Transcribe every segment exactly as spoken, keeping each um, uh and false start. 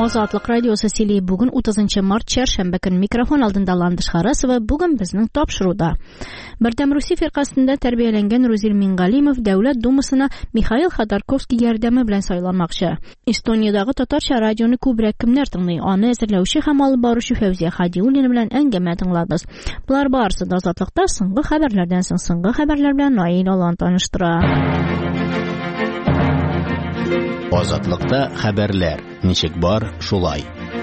Азатлык радиосы сөйли. Бүген утызынчы март чәршәмбе көн микрофон алдында Ландыш Харасова. Бүген безнең тапшыруда. Бердәм Русия фиркасында тәрбияләнгән Рузил Мингалимов Дәүләт Думасына Михаил Ходорковский ярдәме белән сайланмакчы. Эстониядагы татарча радионы күбрәк кемнәр тыңлый? Аны әзерләүче һәм алып баручы Фәүзия Хадиуллина белән әңгәмә тыңлабыз. Булар барысы да Азатлыкта соңгы хәбәрләрдән соң соңгы хәбәрләр белән Наил Алан таныштыра. Азатлыкта хәбәрләр. Ничек бар, шулай.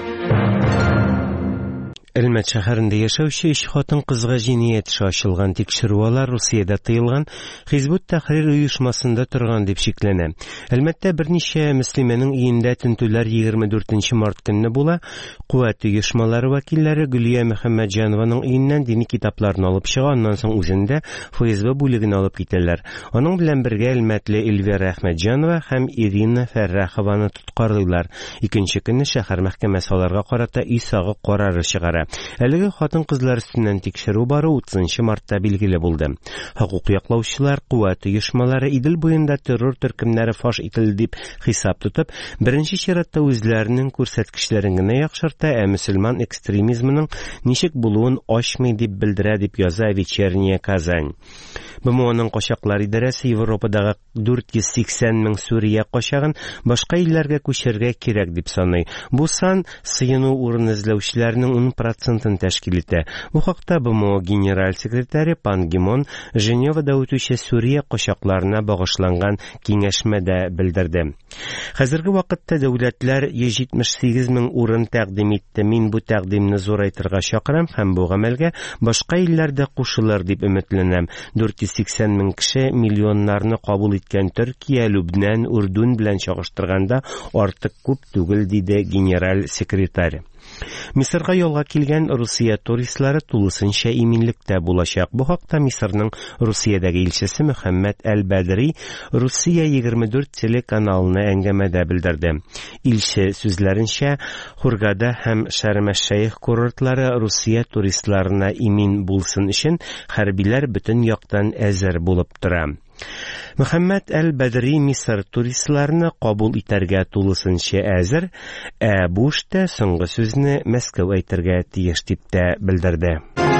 Әлмәт шәһәрендә яшәүче өч хатын-кызга җинаять эше ачылган, тикшерүләр Русиядә тыелган Хизбут Тәхрир оешмасында торган дип шикләнә. Әлмәттә берничә мөслимәнең өендә тентүләр егерме дүртенче март көнне була. Куәт оешмалары вәкилләре Гөлия Мөхәммәтҗанованың өеннән дини китапларын алып чыга, аннан соң үзендә ФСБ бүлегенә алып китәләр. Аның белән бергә Әлмәтле Эльвира Әхмәтҗанова һәм Ирина Фәррахованы тоткарлыйлар. Икенче көнне шәһәр мәхкәмәсе аларга карата үй сагы карары чыгара. Әлеге хатын-кызлар өстеннән тикшерү бары утызынчы мартта билгеле булды. Хокук яклаучылар, куәт оешмалары Идел буенда террор төркемнәре фаш ителде дип хисап тотып, беренче чиратта үзләренең күрсәткечләрен генә яхшырта, ә мөселман экстремизмының ничек булуын ачмый дип белдерә, дип яза Вечерняя Казань. БМОның качаклар идарәсе Европадагы дүрт йөз сиксән мең Сүрия качагын башка илләргә күчерергә кирәк дип саный. Бу сан сыену урын эзләүчеләрнең ун процентын тәшкил итә. Бу хакта БМО генераль секретаре Пан Ги Мун Женевада үтүче Сүрия качакларына багышланган киңәшмәдә белдерде. Хәзерге вакытта дәүләтләр йөз җитмеш сигез мең урын тәкъдим итте. Мин бу тәкъдимне зурайтырга чакырам һәм бу гамәлгә башка илләрдә кушылыр дип өметләнәм. дүрт йөз сиксән мең кеше миллионнарны кабул иткән Төркия, Лүбнан, Үрдүн белән чагыштырганда артык күп түгел, диде генераль секретарь. Мисырга ялга килгән Русия туристлары тулысынча иминлектә булачак. Бу хакта Мисырның Русиядәге илчесе Мөхәммәд Әл-Бәдри Русия егерме дүрт телеканалына әңгәмәдә белдерде. Илче сүзләренчә, Хургада һәм Шәрм-әш-Шейх курортлары Русия туристларына имин булсын өчен хәрбиләр бөтен яктан әзер булып тора. Мөхәммәд Әл-Бәдри Мисыр туристларны кабул итәргә тулысынча әзер, ә бу эштә соңгы сүзне Мәскәү әйтергә тиеш дип тә белдерде.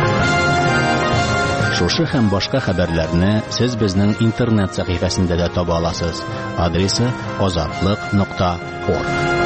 Шушы һәм башка хәбәрләрне сез безнең интернет сәхифәсендә дә таба аласыз. Адресы азатлык нокта орг.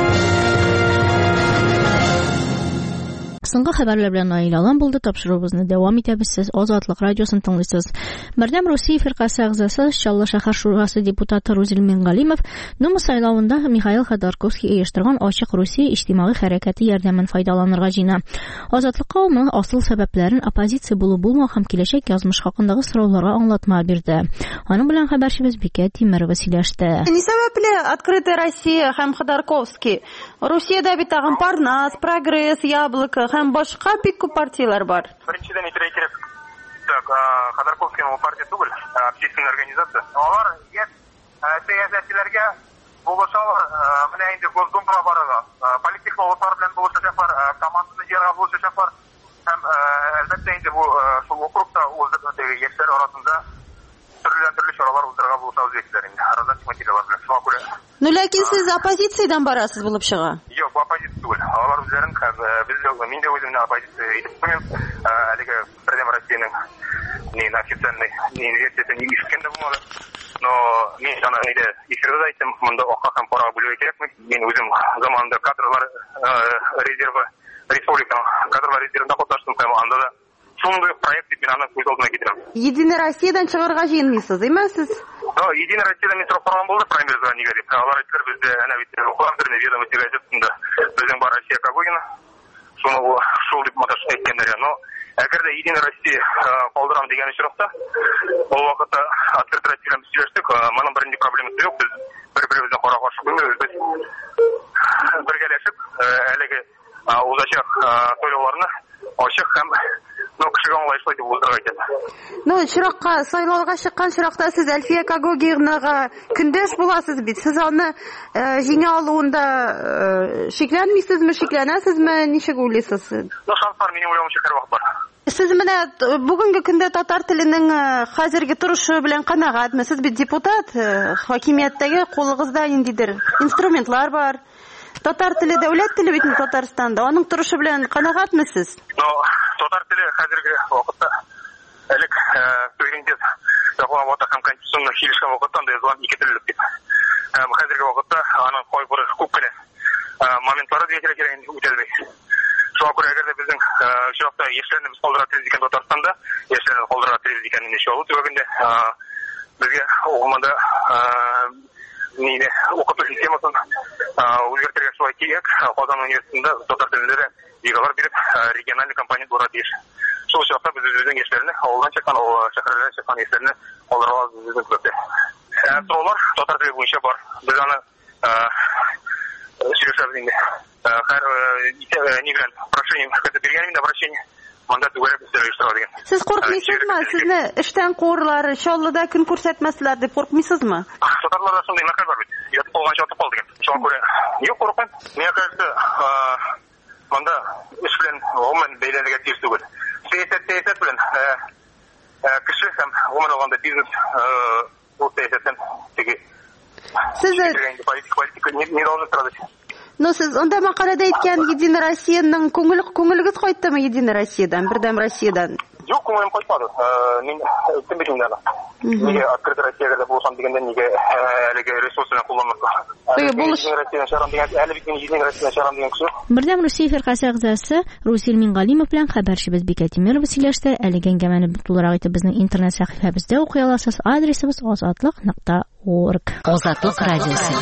Соңгы хәбәрләр белән Наил Алан булды. Тапшыруыбызны дәвам итәбез. Сез Азатлык радиосын тыңлыйсыз. Бердәм Русия фиркасы әгъзасы, Чаллы шәһәр шурасы депутаты Рузил Мингалимов Дума сайлавында Михаил Ходорковский оештырган Ачык Русия иҗтимагый хәрәкәте ярдәмен файдаланырга җыена. Азатлыкка ул моның асыл сәбәпләрен, оппозиция булу булмау һәм киләчәк язмыш хакындагы сорауларга аңлатма бирде. Аның белән хәбәрчебез Бикә Тимерова сөйләште. Не сәбәпле Открытая Россия һәм Ходорковский. Русиядә бит тагын Парнас, Прогресс, Яблоко һәм башка бик күп партияләр бар. Беренчедән әйтергә кирәк, так, Ходорковскийның партия түгел, общественная организация. Алар яшь сәясәтчеләргә булышалар, менә инде Госдумага барырга, политтехнологлар белән булышачаклар, команданы җыярга булышачаклар һәм әлбәттә инде бу шул округта үздәге яшьләр арасында төрле-төрле чаралар уздырырга булыша үзәкләр инде. Арадан материаллар белән шуңа күрә. Ну ләкин сез оппозициядән барасыз булып чыга. Юк, оппозиция түгел. Алар үзләрен без мин дә үземне оппозиция итеп куймыйм. Әлеге Бердәм Россиянең не официальный университетын ишеткән дә булмады. Но мин аны әйтә, ишерде әйттем, монда акка һәм парага бүләргә кирәкме? Мин үзем заманында кадрлар резервы, республика кадрлар резервында катнаштым һәм анда да шундый проект дип мин аны күз алдына китерәм. Единая Россиядан чыгарга җыенмыйсыз, әйме сез? Да, Единая Россиядан мин сорап караган булды, праймеризга нигә дип. Алар әйттеләр, бездә әнә бит укыган ведомости газетасында безнең бар Россия Кагогина. Шуны шул дип маташ әйткәннәр. Но әгәр дә Единая Россия калдырам дигән очракта, ул вакытта Открытая Россия белән сөйләштек. Моның бернинди проблемасы юк. Без бер-беребезне кара-каршы күрмәбез. Без бергәләшеп, әлеге узачак тойлауларны ачык һәм ну кешегә аңлаешлы дип уздырырга итәм. Ну, чиракка сайлауга чыккан чиракта сез Әлфия Кагогинага көндәш буласыз бит. Сез аны җиңә алуында шикләнмисезме, шикләнәсезме, ничек уйлыйсыз? Ну, шанслар минем уйлавымча һәр вакыт бар. Сез менә бүгенге көндә татар теленең хәзерге торышы белән канәгатьме? Сез бит депутат, хакимияттәге кулыгызда ниндидер инструментлар бар. Татар теле дәүләт теле бит Татарстанда. Аның торышы белән канагатмысыз? Но татар теле хәзерге вакытта элек сөйләнгән Законы һәм конституционный хилешкән вакытта да язылган ике теллек дип. Һәм хәзерге вакытта аның кайбер күп кенә моментлары дигән кирәк үтәлмәй. Шуңа күрә әгәр дә безнең чиракта яшьләрне без калдыра телибез икән Татарстанда, яшьләрне калдыра телибез икән инде шул түбәгендә безгә угымында нине укыту системасын үзгәртергә шулай кирәк. Казан университетында татар телендә бигалар биреп региональ компания булырга тиеш. Шул чакта без үзебезнең яшьләрне авылдан чыккан, шәһәрләрдән чыккан яшьләрне калдырырга үзебезнең күптә. Сораулар татар теле буенча бар. Без аны сөйләшәбез инде. Һәр ни белән прошение көтеп биргән инде обращение. Монда түгәрәк сөйләштергә дигән. Сез куркмыйсызмы? Сезне эштән куурлар, Чаллыда көн күрсәтмәсләр дип куркмыйсызмы? Татарларда шундый мәкаль бар бит. Ятып калганча ятып калды дигән. Шуңа күрә юк куркмыйм. Миңа кажется, монда эш белән гомумән бәйләнергә тиеш түгел. Сәясәт сәясәт белән кеше һәм гомумән алганда бизнес ул сәясәттән теге. Сез политика не должен страдать. Ну, сез онда макалада әйткән Единая Россияның күңел күңелегез кайттымы Единая Россиядан, Бердәм Россиядан? Юк, күңелем кайтмады. Мин әйттем бит инде аны. Нигә открытый Россиягә булсам дигәндә нигә әлеге ресурсларны кулланмаска? Единая Россияны чарам дигән, әле бит Единая Россияны чарам дигән кеше. Бердәм Русия фиркасы әгъзасы Русил Мингалимов белән хәбәрчебез Бикә Тимерова сөйләште. Әлеге әңгәмәне тулырак итеп безнең интернет сәхифәбездә укый аласыз. Адресыбыз азатлык нокта орг. Азатлык радиосы.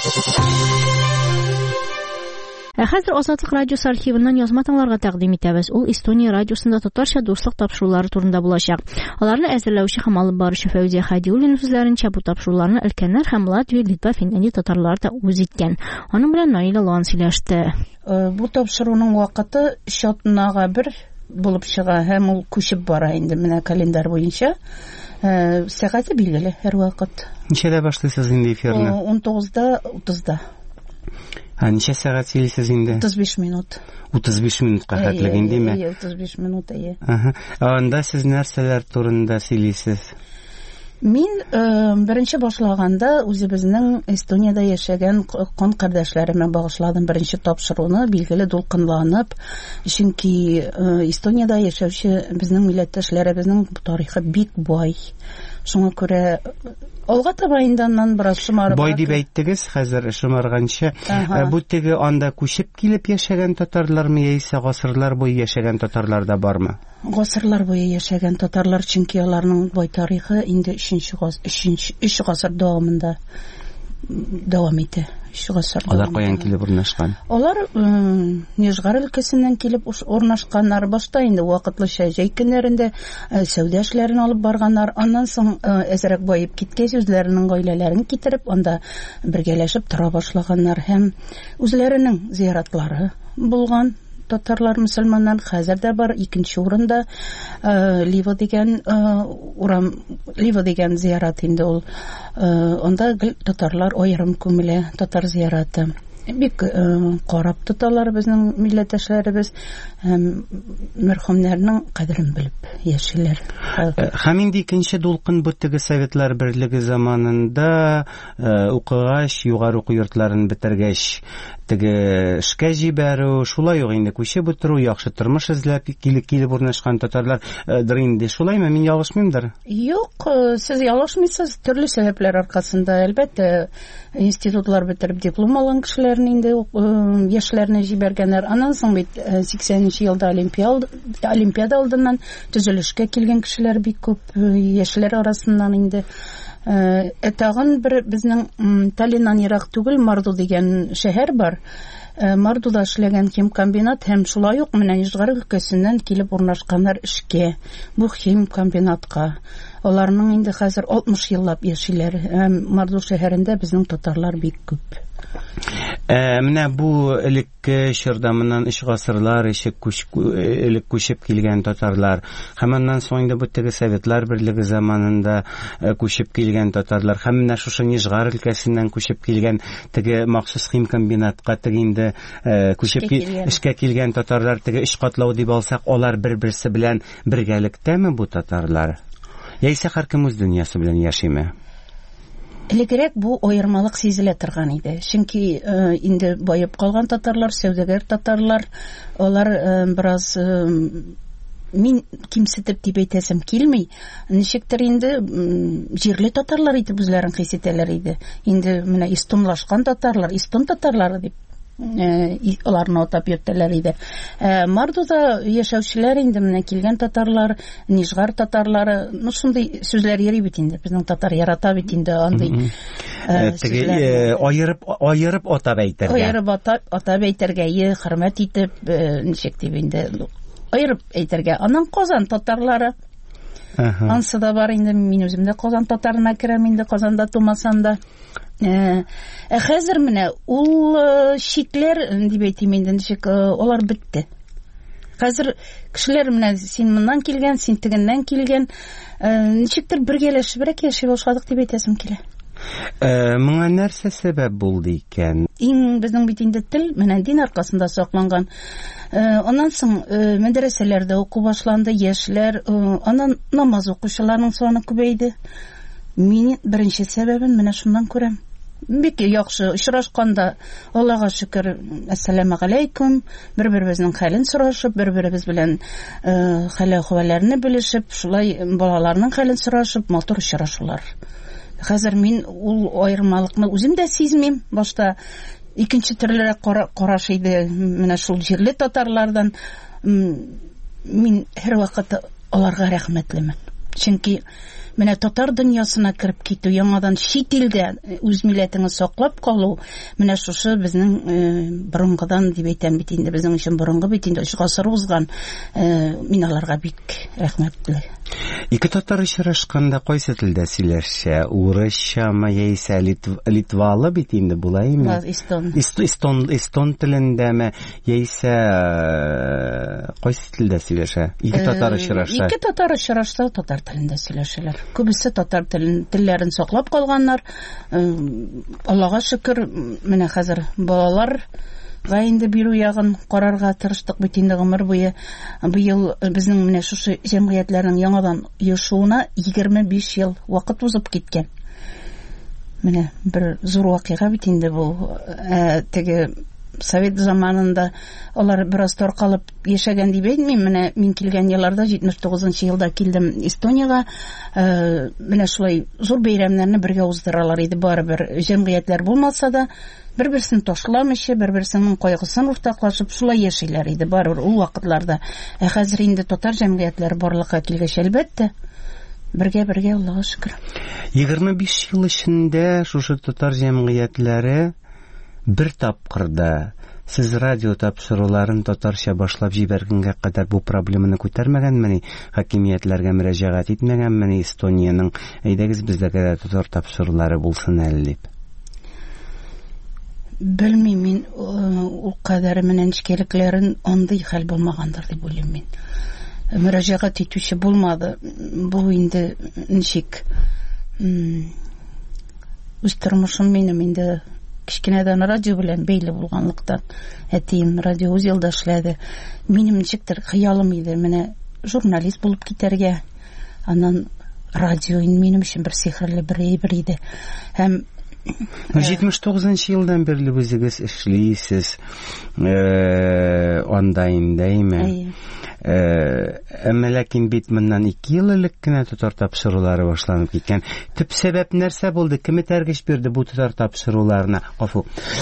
Ә хәзер Азатлык радиосы архивыннан язма тыңларга тәкъдим итәбез. Ул Эстония радиосында татарча дуслык тапшырулары турында булачак. Аларны әзерләүче һәм алып баручы Фәүзия Хадиуллина сүзләренчә, бу тапшыруларны өлкәннәр һәм Латвия, Литва, Финляндия татарлары да үз иткән. Аның белән Наила Луан сөйләште. Бу тапшыруның вакыты чатнага бер булып чыга һәм ул күчеп бара инде менә календарь буенча. Сәгате билгеле һәр вакыт. Ничәдә башлыйсыз инде эфирны? он тугызда утызда. Ha, ничә сәгать сөйлисез инде? утыз биш минут. утыз биш минутка хәтлеген димме? Әйе, утыз биш минут, әйе. Аһа. Анда сез нәрсәләр турында сөйлисез? Мин беренче башлаганда үзебезнең Эстонияда яшәгән кан кардәшләремә багышладым беренче тапшыруны, билгеле дулкынланып, чөнки Эстонияда яшәүче безнең милләттәшләребезнең тарихы бик бай. Шуңа күрә алга таба инданнан бераз шомарып. Бай дип әйттегез, хәзер шомарганчы. Бу теге анда күчеп килеп яшәгән татарлармы яисә гасырлар буе яшәгән татарлар да бармы? Гасырлар буе яшәгән татарлар, чөнки аларның бай тарихы инде өченче гасыр, өченче өч гасыр дәвамында дәвам итә. өч гасыр. Алар каян килеп урнашкан? Алар Нижгар өлкәсеннән килеп урнашканнар. Башта инде вакытлыча җәй көннәрендә сәүдә эшләрен алып барганнар. Аннан соң әзрәк байып киткәч, үзләренең гаиләләрен китереп, анда бергәләшеп тора башлаганнар һәм үзләренең зияратлары булган. Татарлар, мөселманнар хәзер дә бар. Икенче урында Лива дигән урам, Лива дигән зиярат инде ул. Анда татарлар аерым күмелә, татар зияраты. Бик карап тоталар безнең милләттәшләребез, мәрхүмнәрнең кадерен белеп яшиләр. Һәм инде икенче дулкын бу теге Советлар Берлеге заманында укыгач, югары уку йортларын бетергәч, теге эшкә җибәрү, шулай ук инде күчеп утыру, яхшы тормыш эзләп килеп килеп урнашкан татарлар дыр инде. Шулаймы? Мин ялгышмыймдыр? Юк, сез ялгышмыйсыз. Төрле сәбәпләр аркасында, әлбәттә, институтлар бетереп диплом алган кешеләрне инде яшьләрне җибәргәннәр. Аннан соң бит сиксәненче елда олимпиада олимпиада алдыннан төзелешкә килгән кешеләр бик күп, яшьләр арасыннан инде. Ә тагын бер безнең Таллиннан ерак түгел Марду дигән шәһәр бар. Мардуда эшләгән химкомбинат һәм шулай ук менә Нижгар өлкәсеннән килеп урнашканнар эшкә. Бу химкомбинатка. Аларның инде хәзер алтмыш еллап яшиләр. Марду шәһәрендә безнең татарлар бик күп. Ә менә бу элекке чордамыннан өч гасырлар ишек элек күчеп килгән татарлар. Һәм аннан соң инде бу теге Советлар Берлеге заманында күчеп килгән татарлар. Һәм менә шушы Нижгар өлкәсеннән күчеп килгән теге махсус химкомбинатка теге инде күчеп эшкә килгән татарлар, теге өч катлау дип алсак, алар бер-берсе белән бергәлектәме бу татарлар? Яисә һәркем үз дөньясы белән яшиме? Элегрәк бу аермалык сизелә торган иде. Чөнки инде байып калган татарлар, сәүдәгәр татарлар, алар бераз мин кимсетеп дип әйтәсем килми. Ничектер инде җирле татарлар итеп үзләрен хис итәләр иде. Инде менә истонлашкан татарлар, истон татарлары дип аларны атап йөртәләр иде. Мардуда яшәүчеләр инде менә килгән татарлар, Нижгар татарлары, ну шундый сүзләр йөри бит инде. Безнең татар ярата бит инде андый. Теге аерып аерып атап әйтергә. Аерып атап атап әйтергә, хөрмәт итеп, ничек дип инде аерып әйтергә. Аннан Казан татарлары. Ансы да бар инде, мин үзем дә Казан татарына керәм инде, Казанда тумасам да. Ә хәзер менә ул шикләр дип әйтим инде, ничек алар бетте. Хәзер кешеләр менә син моннан килгән, син тегеннән килгән, ничектер бергәләшебрәк яши башладык дип әйтәсем килә. Моңа нәрсә сәбәп булды икән? Иң безнең бит инде тел менә дин аркасында сакланган. Аннан соң мәдрәсәләрдә уку башланды, яшьләр, аннан намаз укучыларның саны күбәйде. Мин беренче сәбәбен менә шундан күрәм. Бик яхшы очрашканда, Аллага шөкер, ассаламу алейкум, бер-беребезнең хәлен сорашып, бер-беребез белән хәл-әхвәлләрне белешеп, шулай балаларның хәлен сорашып, матур очрашулар. Хәзер мин ул аермалыкны үзем дә сизмим. Башта икенче төрлерәк караш иде менә шул җирле татарлардан. Мин һәр вакыт аларга рәхмәтлемен. Чөнки менә татар дөньясына кереп китү, яңадан чит илдә үз милләтеңне саклап калу, менә шушы безнең борынгыдан дип әйтәм бит инде, безнең өчен борынгы бит инде, өч гасыр узган. Мин аларга бик рәхмәтле. Ике татар очрашканда кайсы телдә сөйләшә? Урысчамы яисә литвалы бит инде булаймы? Эстон. Эстон эстон телендәме яисә кайсы телдә сөйләшә? Ике татар очраша. Ике татар очрашса татар телендә сөйләшәләр. Күбесе татар телләрен саклап калганнар. Аллага шөкер, менә хәзер балалар га инде бирү ягын карарга тырыштык бит инде гомер буе. Быел безнең менә шушы җәмгыятьләрнең яңадан яшуына егерме биш ел вакыт узып киткән. Менә бер зур вакыйга бит инде бу. Теге Совет заманында алар бераз таркалып яшәгән дип әйтмим. Менә мин килгән елларда җитмеш тугызынчы елда килдем Эстониягә. Менә шулай зур бәйрәмнәрне бергә уздыралар иде, барыбер җәмгыятьләр булмаса да, бер-берсен ташламыйча, бер-берсенең кайгысын уртаклашып шулай яшиләр иде, барыбер ул вакытларда. Ә хәзер инде татар җәмгыятьләре барлыкка килгәч, әлбәттә бергә-бергә, Аллага шөкер. егерме биш ел эчендә шушы татар җәмгыятьләре бер тапкырда сез радио тапшыруларын татарча башлап җибәргәнгә кадәр бу проблеманы күтәрмәгәнмени, хакимиятләргә мөрәҗәгать итмәгәнмени Эстониянең, әйдәгез бездәге дә татар тапшырулары булсын әле дип? Белмим, мин ул кадәр менән ничеклекләрен андый хәл булмагандыр дип уйлыйм мин. Мөрәҗәгать итүче булмады. Бу инде ничек үз тормышым минем инде кичкенәдән радио белән бәйле булганлыктан, әтием радио үз елда эшләде. Минем ничектер хыялым иде, менә журналист булып китәргә. Аннан радио минем өчен бер сихерле бер әйбер иде. Һәм җитмеш тугызынчы елдан бирле үзегез эшлисез, анда индәйме? Әмма ләкин бит моннан ике ел элек кенә татар тапшырулары башланып киткән. Төп сәбәп нәрсә булды? Кем тәргеш бирде бу татар тапшыруларына? Гафу.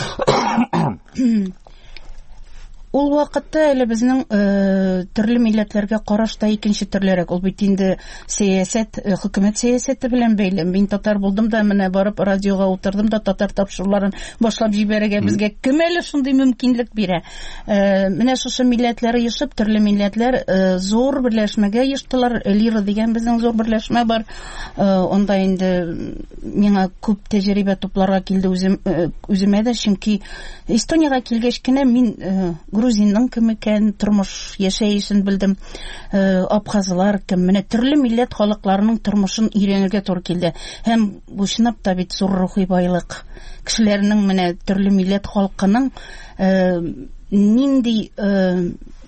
Ул вакытта әле безнең төрле милләтләргә карашта икенче төрлерәк. Ул бит инде сәясәт, хөкүмәт сәясәте белән бәйле. Мин татар булдым да, менә барып радиога утырдым да, татар тапшыруларын башлап җибәрергә безгә кем әле шундый мөмкинлек бирә? Менә шушы милләтләр ешып, төрле милләтләр зур берләшмәгә ештылар. Лира дигән безнең зур берләшмә бар. Онда инде миңа күп тәҗрибә тупларга килде үзем үземә дә, чөнки Эстониягә килгәч кенә мин грузинның кем икән, тормыш яшәешен белдем. Абхазлар кем, менә төрле милләт халыкларының тормышын өйрәнергә туры килде. Һәм бу чынлап та бит зур рухи байлык. Кешеләрнең менә төрле милләт халкының нинди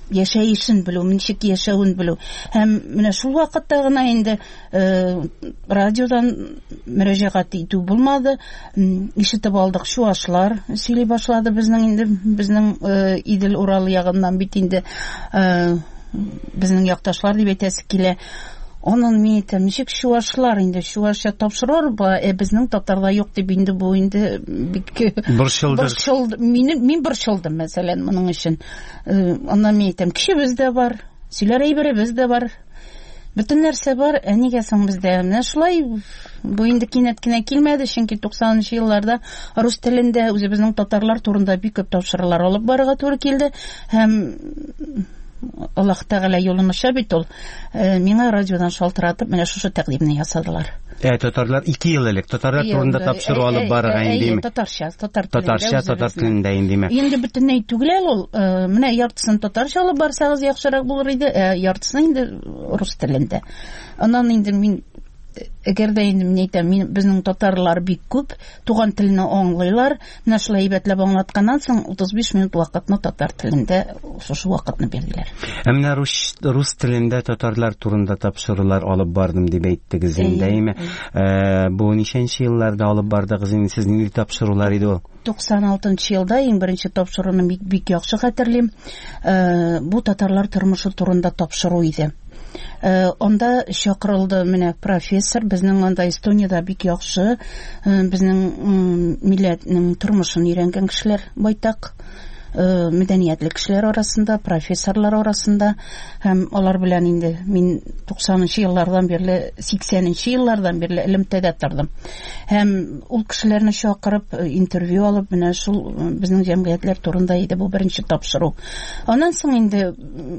яшәешен белү, ничек яшәвен белү. Һәм менә шул вакытта гына инде радиодан мөрәҗәгать итү булмады. Ишетеп алдык, шуашлар сөйли башлады безнең инде безнең Идел Урал ягыннан бит инде безнең якташлар дип әйтәсе килә. Onun мен әйтәм, ничек шуашлар инде шуашча тапшырыр, ә безнең татарда юк дип инде бу инде бик борчылды. Мин мин борчылдым мәсәлән моның өчен. Аннан мен әйтәм, кешебез дә бар, сөйләр әйберебез дә бар. Бөтен нәрсә бар, ә нигә соң бездә менә шулай бу инде кинәт кенә килмәде, чөнки туксанынчы елларда рус телендә үзебезнең татарлар турында бик күп тапшырулар алып барырга туры килде. Һәм Аллаһ Тәгалә юлын ача бит ул. Миңа радиодан шалтыратып, менә шушы тәкъдимне ясадылар. Ә татарлар ике ел элек татарлар турында тапшыру алып барырга индеме? Татарча, татар телендә. Татарча, татар телендә индеме? Инде бөтенләй түгел ул. Менә яртысын татарча алып барсагыз яхшырак булыр иде, ә яртысын инде рус телендә. Аннан инде мин әгәр дә инде мин әйтәм, мин безнең татарлар бик күп туган телне аңлыйлар. Менә шулай әйбәтләп аңлатканнан соң утыз биш минут вакытны татар телендә шушы вакытны бирделәр. Ә менә рус рус телендә татарлар турында тапшырулар алып бардым дип әйттегез индеме? Бу ничәнче елларда алып бардыгыз инде, сез нинди тапшырулар иде ул? туксан алтынчы елда иң беренче тапшыруны бик бик яхшы хәтерлим. Бу татарлар тормышы турында тапшыру иде. Онда чакырылды менә профессор, безнең анда Эстониядә бик яхшы безнең милләтнең тормышын өйрәнгән кешеләр байтак, мәдәниятле кешеләр арасында, профессорлар арасында, һәм алар белән инде мин туксанынчы еллардан бирле, сиксәненче еллардан бирле элемтәдә тордым. Һәм ул кешеләрне чакырып интервью алып, менә шул безнең җәмгыятьләр турында иде бу беренче тапшыру. Аннан соң инде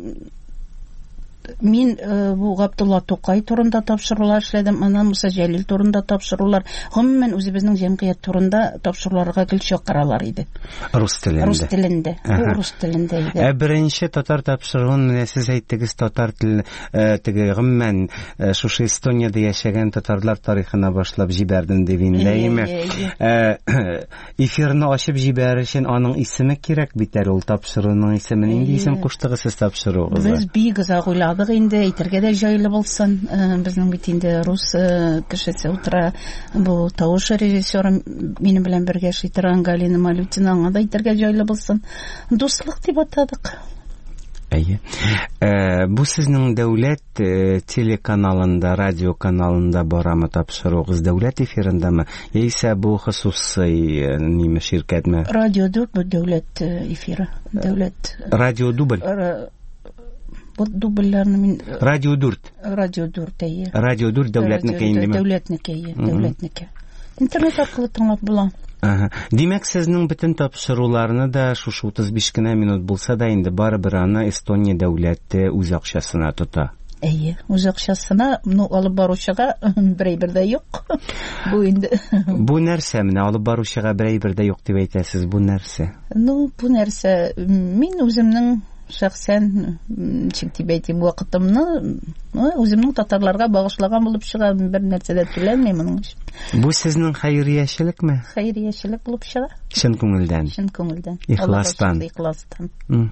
Мин бу Габдулла Тукай турында тапшырулар эшләдем, аннан Муса Җәлил турында тапшырулар, гомумән үзебезнең җәмгыять турында тапшыруларга гел чакыралар иде. Рус телендә. Рус телендә. Бу рус телендә иде. Ә беренче татар тапшыруын менә сез әйттегез, татар теле теге гомумән шушы Эстониядә яшәгән татарлар тарихына башлап җибәрдем дип инләйме? Эфирны ачып җибәрер өчен аның исеме кирәк бит әле, ул тапшыруның исеме нинди исем куштыгыз сез тапшыруыгызга? Без бик озак уйладык инде, әйтергә дә җайлы булсын. Безнең бит инде рус кешесе утыра, бу тавыш режиссеры минем белән бергә эшли торган Галина Малютина, аңа да әйтергә җайлы булсын. Дуслык дип атадык. Әйе. Бу сезнең дәүләт телеканалында, радио каналында барамы тапшыруыгыз, дәүләт эфирындамы, яисә бу хосусый ниме ширкәтме? Радио Дубль бу дәүләт эфиры, дәүләт. Радио Дубль. Бу дубльләрне мин Радио Дүрт. Радио Дүрт әйе. Радио Дүрт дәүләтнеке индеме? Дәүләтнеке, дәүләтнеке. Интернет аркылы тыңлап була. Димәк, сезнең бөтен тапшыруларны да шушы утыз биш кенә минут булса да инде барыбер аны Эстония дәүләте үз акчасына тота. Әйе, үз акчасына, ну алып баручыга берәйбер дә юк. Бу инде. Бу нәрсә менә алып баручыга берәйбер дә юк дип әйтәсез, бу нәрсә? Ну, бу нәрсә мин үземнең шәхсән чиктибәйтим вакытымны үземнең татарларга багышлаган булып чыга, бер нәрсә дә түләнмим моның өчен. Бу сезнең хәйриячелекме? Хәйриячелек булып чыга. Чын күңелдән. Чын күңелдән. Ихластан. Ихластан.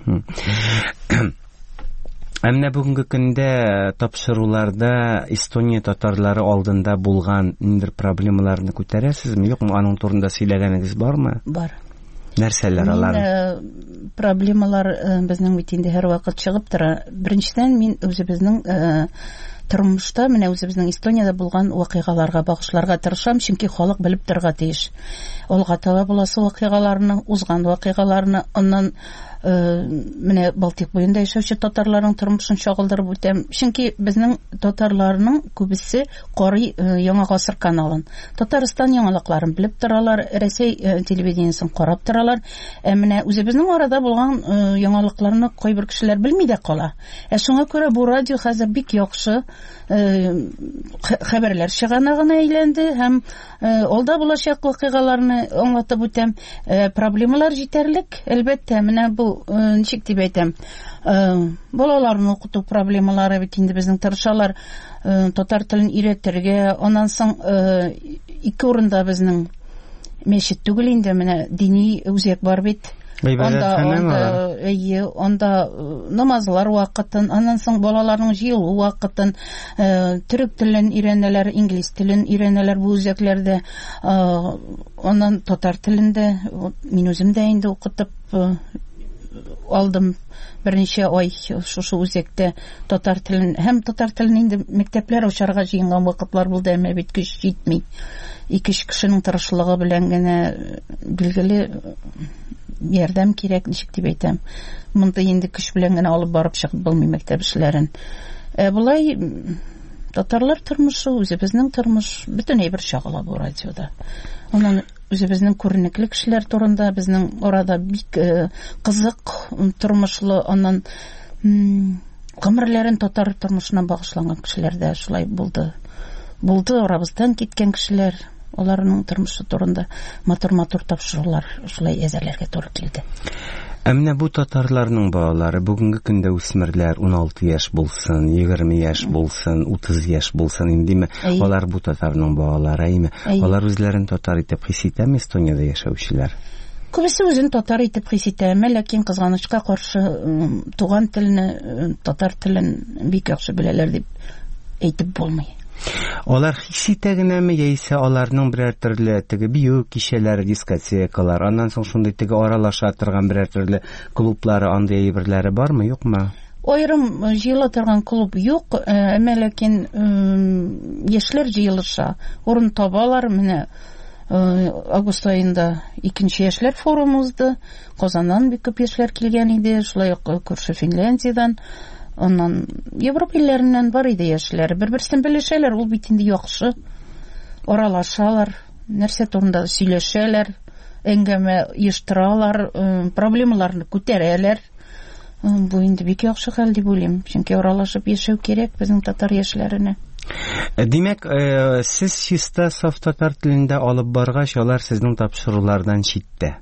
Әмма бүгенге көндә тапшыруларда Эстония татарлары алдында булган ниндер проблемаларны күтәрәсезме? Юкмы, аның турында сөйләгәнегез бармы? Бар. Нәрсәләр алар? Проблемалар безнең бит инде һәр вакыт чыгып тора. Беренчедән мин үзебезнең тормышта, менә үзебезнең Эстониядә булган вакыйгаларга багышларга тырышам, чөнки халык белеп торырга тиеш. Алга таба буласы вакыйгаларны, узган вакыйгаларны, аннан менә Балтик буенда яшәүче татарларның тормышын чагылдырып үтәм. Чөнки безнең татарларның күбесе карый Яңа гасыр каналын. Татарстан яңалыкларын белеп торалар, Рәсәй телевидениесен карап торалар. Ә менә үзебезнең арада булган яңалыкларны кайбер кешеләр белми дә кала. Ә шуңа күрә бу радио хәзер бик яхшы хәбәрләр чыгана гына әйләнде һәм алда булачак вакыйгаларны аңлатып үтәм. Проблемалар җитәрлек, әлбәттә, менә бу ничек дип әйтәм, балаларны укыту проблемалары бит инде безнең тырышалар татар телен өйрәтергә, аннан соң ике урында безнең мәчет түгел инде, менә дини үзәк бар бит, Анда, әйе, анда намазлар вакытын, аннан соң балаларның җыелу вакытын, төрек телен өйрәнәләр, инглиз телен өйрәнәләр бу үзәкләрдә, аннан татар телендә, мин үзем дә инде укытып алдым берничә ай шушы үзәктә татар телен, һәм татар телен инде мәктәпләр ачарга җыенган вакытлар булды, әмма бит көч җитми. Ике кешенең тырышлыгы белән генә билгеле ярдәм кирәк, ничек дип әйтәм. Монда инде көч белән генә алып барып чыгып булмый мәктәп эшләрен. Ә булай татарлар тормышы, үзебезнең тормыш бөтенләй бер чагыла бу радиода. Аннан үзебезнең күренекле кешеләр турында, безнең арада бик кызык тормышлы, аннан гомерләрен татар тормышына багышланган кешеләр дә шулай булды. Булды, арабыздан киткән кешеләр, аларның тормышы турында матур-матур тапшырулар шулай әзерләргә туры килде. Ә менә бу татарларның балалары бүгенге көндә үсмерләр ун алты яшь булсын, егерме яшь булсын, утыз яшь булсын, индеме, алар бу татарның балалары име? Алар үзләрен татар итеп хис итәме Эстонияда яшәүчеләр? Күбесе үзен татар итеп хис итә, ләкин кызганычка каршы туган телне, татар телен бик яхшы беләләр дип әйтеп булмый. Алар хис итә генәме, яисә аларның берәр төрле теге бию кичәләре, дискотекалар, аннан соң шундый теге аралаша торган берәр төрле клублары, андый әйберләре бармы, юкмы? Аерым җыела торган клуб юк, әмма ләкин яшьләр җыелыша, урын табалар. Менә август аенда икенче яшьләр форумы узды, Казаннан бик күп яшьләр килгән иде, шулай ук күрше Финляндиядән. Оннан Европа илләреннән бар иде яшьләр. Бер-берсен белешәләр, ул бит инде яхшы. Аралашалар, нәрсә турында сөйләшәләр, әңгәмә оештыралар, проблемаларны күтәрәләр. Бу инде бик яхшы хәл дип уйлыйм, чөнки аралашып яшәү кирәк безнең татар яшьләренә. Димәк, сез чиста саф татар телендә алып баргач, алар сезнең тапшырулардан читтә.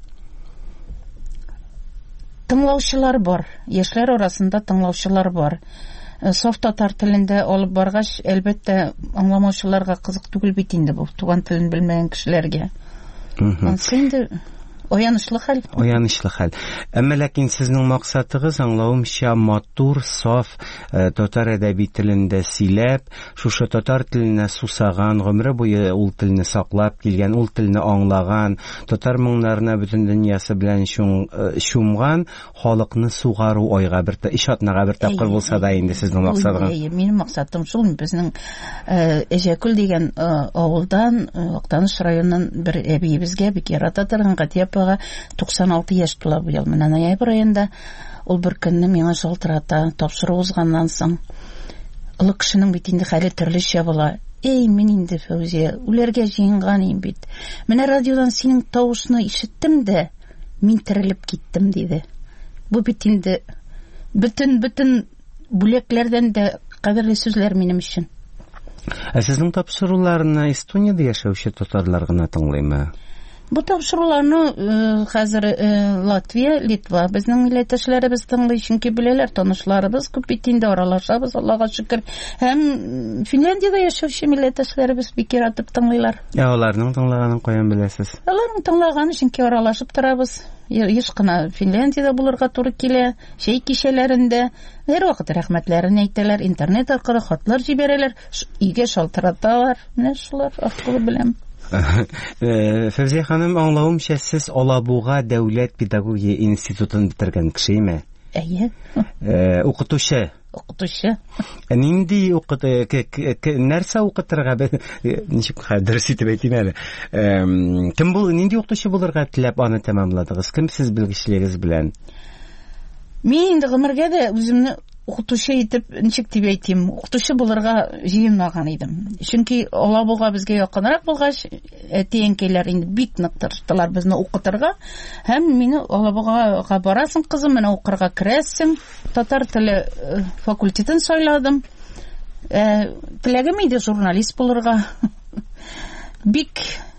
Тыңлаучылар бар, яшьләр арасында тыңлаучылар бар. Саф татар телендә алып баргач, әлбәттә, аңламаучыларга кызык түгел бит инде бу, туган телен белмәгән кешеләргә. Инде Аянышлы хәл. Аянышлы хәл. Әмма ләкин сезнең максатыгыз, аңлавымча, матур, саф татар әдәби телендә сөйләп, шушы татар теленә сусаган, гомере буе ул телне саклап килгән, ул телне аңлаган, татар моңнарына бөтен дөньясы белән чумган халыкны сугару айга бер ишатнага бер тапкыр булса да инде сезнең максатыгыз. Минем максатым шул, безнең Әҗәкүл дигән авылдан, Актаныш районыннан бер әбиебезгә бик ярата торган Гатия туксан алты яшь тула бу ел. Менә ноябрь аенда ул бер көнне миңа шалтырата, тапшыру узганнан соң. Олы кешенең бит инде хәле төрлечә була. Эй, мин инде Фәүзия, үләргә җыенган идем бит. Менә радиодан синең тавышны ишеттем дә, мин терелеп киттем диде. Бу бит инде бөтен бөтен бүләкләрдән дә кадерле сүзләр минем өчен. Ә сезнең тапшыруларны Эстонияда яшәүче татарлар гына тыңлыймы? Бу тапшыруларны хәзер Латвия, Литва безнең милләттәшләребез тыңлый, чөнки беләләр, танышларыбыз күп бит инде, аралашабыз, Аллага шөкер. Һәм Финляндиядә яшәүче милләттәшләребез бик яратып тыңлыйлар. Ә аларның тыңлаганын каян беләсез? Аларның тыңлаганы, чөнки аралашып торабыз. Еш кына Финляндиядә булырга туры килә, шәй кичәләрендә һәр вакыт рәхмәтләрен әйтәләр, интернет аркылы хатлар җибәрәләр, өйгә шалтыраталар. Менә шулар аркылы беләм. Фәүзия ханым, аңлавымча, сез Алабуга дәүләт педагогия институтын битергән кеше. Әйе. Укытучы. Укытучы. Нинди укыты, нәрсә укытырга, ничек дөрес итеп әйтим әле. Кем бул, нинди укытучы булырга теләп аны тәмамладыгыз? Кем сез белгечлегегез белән? Мин инде гомергә дә үземне укытучы итеп, ничек дип әйтим, укытучы булырга җыенмаган идем. Чөнки Алабуга безгә якынрак булгач, әти-әнкәйләр инде бик нык тырыштылар безне укытырга, һәм мине Алабугага барасың кызым, менә укырга керәсең, татар теле факультетын сайладым. Теләгем иде журналист булырга. Бик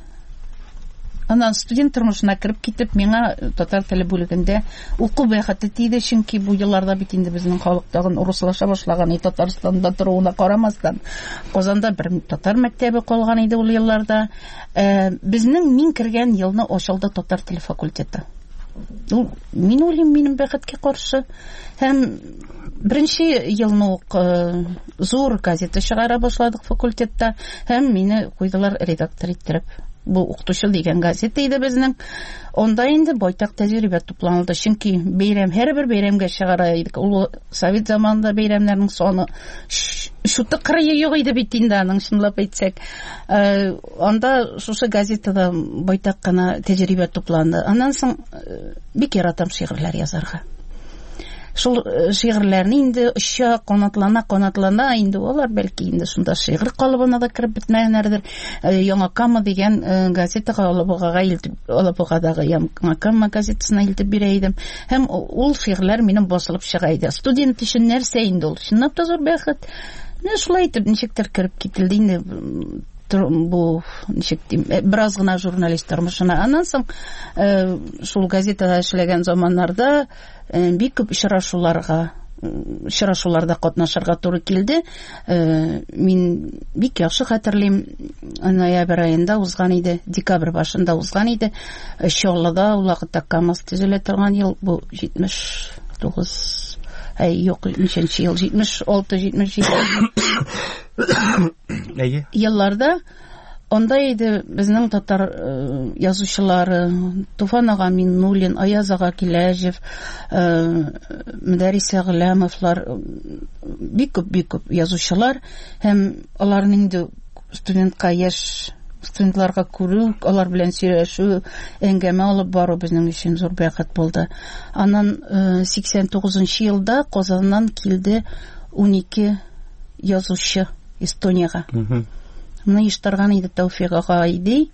Аннан студент тормышына кирип китеп, миңа татар теле бүлегендә уку бәхете тиде, чөнки бу елларда бит инде безнең халык тагын урыслаша башлаган иде, Татарстанда торуына карамастан. Казанда бер татар мәктәбе калган иде ул елларда. Безнең мин кергән елны ачылды татар теле факультеты. Ул мин уйлыйм, минем бәхеткә каршы. Һәм беренче елны ук зур газета чыгара башладык факультетта, һәм мине куйдылар редактор иттереп. Бу укытучы дигән газета иде безнең. Онда инде байтак тәҗрибә тупланылды, чөнки бәйрәм, һәрбер бәйрәмгә чыгара идек. Ул совет заманында бәйрәмнәрнең саны шуты кырые юк иде бит инде, аның чынлап әйтсәк. Анда шушы газетада байтак кына тәҗрибә тупланды. Аннан соң бик яратам шигырьләр язарга. Шул шигырьләрне инде оча канатлана канатлана инде алар бәлки инде шунда шигырь калыбына да кирип бетмәгәннәрдер. Яңа Кама дигән газетага Алабугага илтеп, Алабугадагы Яңа Кама газетасына илтеп бирә идем. Һәм ул шигырьләр минем басылып чыга иде. Студент өчен нәрсә инде ул? Чынлап та зур бәхет. Менә шулай итеп ничектер кирип кителде инде бу, ничек дим, бераз гына журналист тормышына. Аннан соң шул газетада эшләгән заманнарда бик күп очрашуларга, очрашуларда катнашырга туры килде. Мин бик яхшы хәтерлим, ноябрь аенда узган иде, декабрь башында узган иде. Чаллыда ул вакытта КамАЗ төзелә торган ел, бу җитмеш тугыз, ай юк, ничәнче ел, җитмеш алты җитмеш җиде Әйе. Елларда онда иде безнең татар язучылары, Туфан ага Миннуллин, Аяз ага Киләҗев, Мөдәррис Гөләмовлар, бик күп бик күп язучылар, һәм аларның инде студентка яшь студентларга күрү, алар белән сөйләшү, әңгәмә алып бару безнең өчен зур бәхет булды. Аннан сиксән тугызынчы елда Казаннан килде унике язучы Эстониягә. Моны иштарган иде Тәүфик ага иде.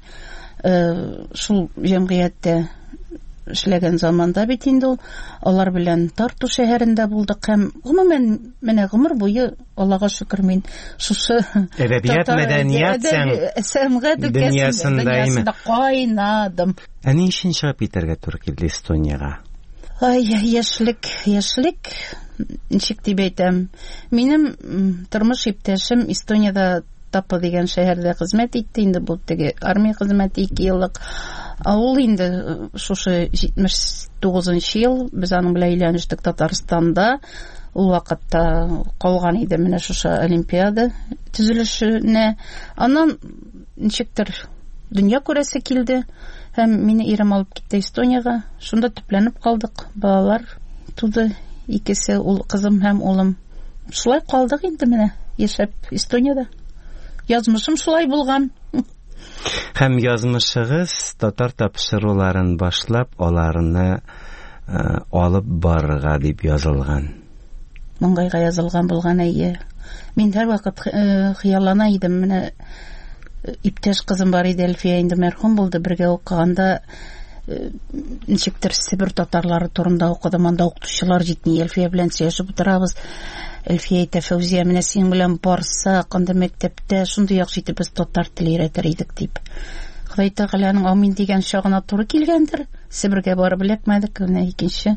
Шул җәмгыятьтә эшләгән заманда бит инде ул. Алар белән Тарту шәһәрендә булдык һәм гомумән менә гомер буе, Аллага шөкер, мин шушы әдәбият, мәдәният, сәнгать дөньясында кайнадым. Ә ни өчен чыгып китәргә туры килде Эстониягә? Ай, яшьлек, яшьлек, ничек дип әйтәм. Минем тормыш иптәшем Эстониядә Тапа дигән шәһәрдә хезмәт итте, инде бу теге армия хезмәте ике еллык. Ул инде шушы җитмеш тугызынчы ел без аның белән өйләнештек Татарстанда. Ул вакытта калган иде менә шушы олимпиада төзелешенә. Аннан ничектер дөнья күрәсе килде һәм мине ирем алып китте Эстониягә. Шунда төпләнеп калдык. Балалар туды, икесе, ул кызым һәм улым. Шулай калдык инде менә яшәп Эстониядә. Язмышым шулай булган. Һәм язмышыгыз татар тапшыруларын башлап, аларны алып барырга дип язылган. Моңгайга язылган булган, әйе. Мин һәр вакыт хыяллана идем, менә иптәш кызым бар иде, Әлфия, инде мәрхүм булды, бергә укыганда ничектер Себер татарлары турында укыдым, анда укытучылар җитми, Әлфия белән сөйләшеп утырабыз. Әлфия әйтә, Фәүзия, менә син белән барсак, анда мәктәптә шундый яхшы итеп без татар теле өйрәтер идек дип. Ходай Тәгаләнең амин дигән чагына туры килгәндер. Себергә барып эләкмәдек, менә икенче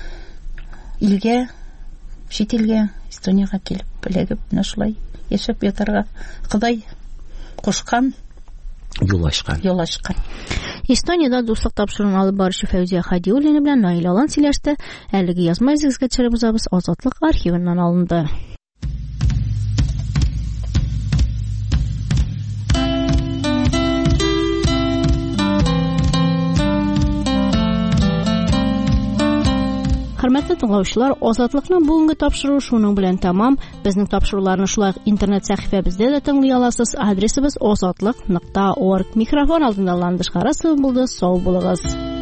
илгә, чит илгә, Эстониягә килеп эләгеп, менә шулай яшәп ятарга Ходай кушкан, юл ачкан. Юл ачкан. Эстониядә дуслык тапшыруын алып баручы Фәүзия Хадиуллина белән Наил Алан сөйләште. Әлеге язма изгегә төшереп узабыз, Азатлык архивыннан алынды. Хөрмәтле тыңлаучылар, Азатлыкның бүгенге тапшыруы шуның белән тәмам. Безнең тапшыруларны шулай интернет сәхифәбездә дә тыңлый аласыз. Адресыбыз азатлык нокта орг. Микрофон алдында Ландыш Карасов булды. Сау булыгыз.